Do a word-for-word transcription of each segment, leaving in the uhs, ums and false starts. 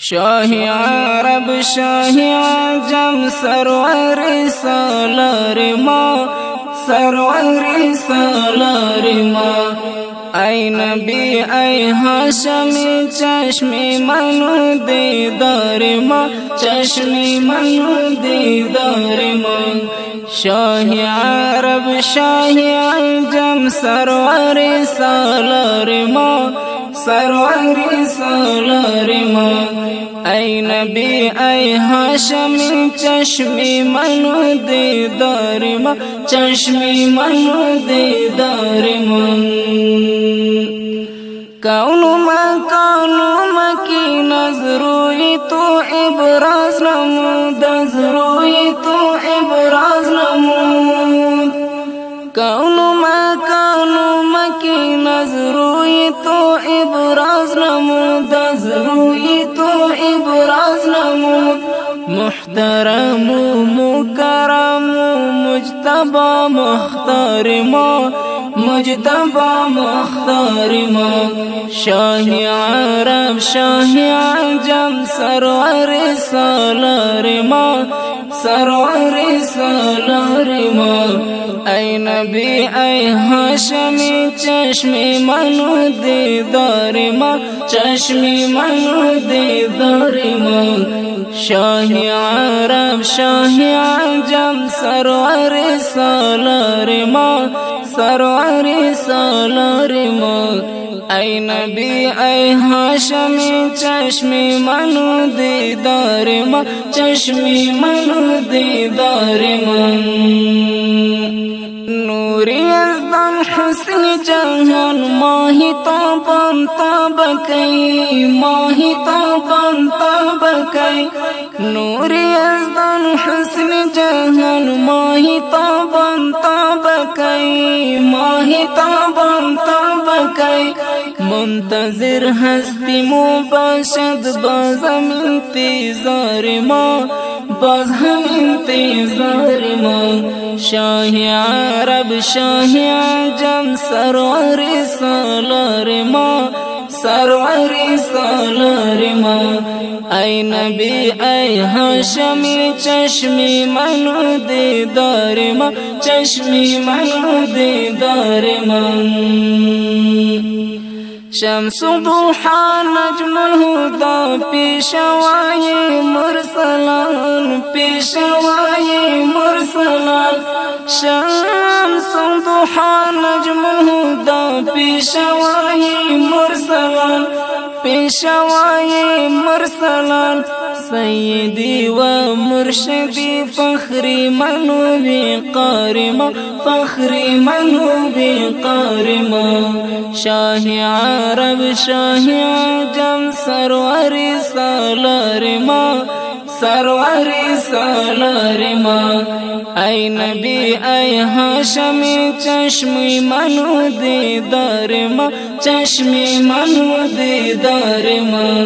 شاهی عرب شاهی عجم سرور سالار ما سرور سالار ما ای نبی ای هاشمی چشمی منو دیدار ما چشمی منو دیدار ما شاهی عرب شاهی عجم سرور سالار ما سرور سالار ما ای نبی ای هاشمی چشمی منو دیدار ما چشمی منو دیدار ما کونو مکانو مکی نظروی تو ابراز نمود نظروی تو ابراز نمود کونو مکانو مکی نظروی تو ابراز نمود نظروی تو ابراز نمود محترم و مکرم و مجتبی مختار ما مجتبی مختار ما شاهی عرب شاهی عجم سرور سالار ما سرور سالار ما ای نبی ای هاشمی چشمی منو دیدار ما چشمی منو دیدار ما شاهی عرب شاهی عجم سرور سالار ما سرور سالار ما ای نبی ای هاشمی چشمی منو دیدار ما چشمی منو دیدار ما نوری از دان حسن جهان ماهی تابان تابکی ماهی تابان تابکی نوری از دان حسن جهان ماهی تابان تابکی ماهی تابان تابکی منتظر هستی مباشد باز هم انتظار ما باز هم انتظار ما شاهی عرب شاهی عجم سرور سالار ما سرور سالار ما ای نبی ای هاشمی چشمی منو دیدار ما چشمی منو دیدار ما شمس ضحا نجم الهدى پیشوای مرسلان پیشوای مرسلان شمس ضحا نجم الهدى پیشوای مرسلان پیشوای مرسلان سیدی و مرشدی فخری منو وقار ما فخری منو وقار ما شاهی عرب شاهی عجم سرور سالار ما سرور سالار ما ای نبی ای هاشمی چشمی منو دیدار ما چشمی منو دیدار ما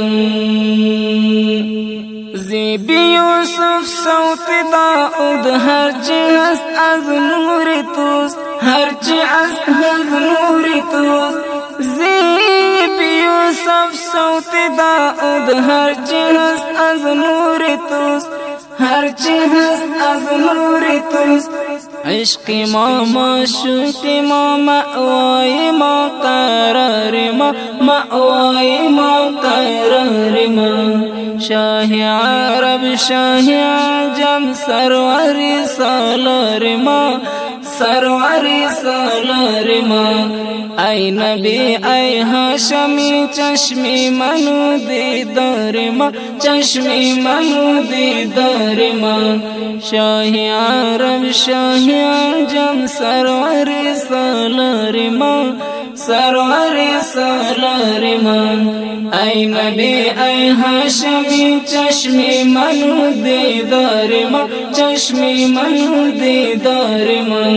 زیبی یوسف صوت داود هرچی هست از نور توست هرچی هست از نور توست زیبی یوسف صوت داود هرچی هست از نور توست هرچی هست از نور توست عشق ما معشوق ما مأوای ما قرار ما مأوای ما قرار ما شاهی عرب شاهی عجم سرور سالار ما سرور سالار ما ای نبی ای هاشمی چشمی منو دیدار ما چشمی منو دیدار ما شاهی عرب شاهی عجم سرور سالار ما سرور سالار ما ای نبی ای هاشمی چشمی منو دیدار ما چشمی منو دیدار ما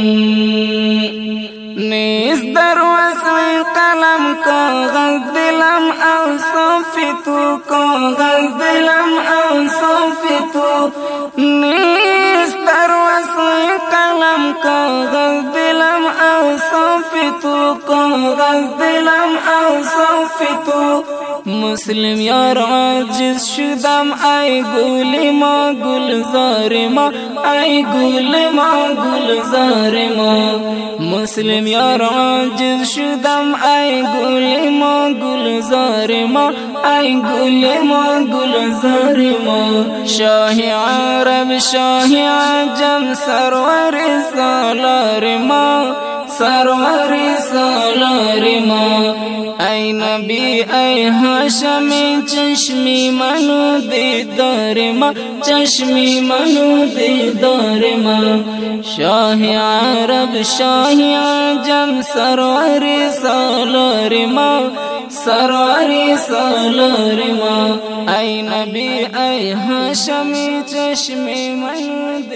نیست در وسع قلم کاغذ دلم اوصاف تو کاغذ دلم اوصاف تو نیست در وسع قلم کاغذ دلم اوصاف تو کاغذ کاغذ دلم او صف تو مسلم یار عاجز شدم ای گل ما گلزار ما ای گل ما گلزار ما مسلم یار عاجز شدم ای گل ما گلزار ما ای گل ما گلزار ما شاه عرب شاه عجم سرور سالار ما سرور سالار ما ای نبی ای هاشمی چشمی منو دیدار ما چشمی منو دیدار ما شاه عرب شاه عجم سرور سالار ما سرور سالار ما ای نبی ای هاشمی چشمی منو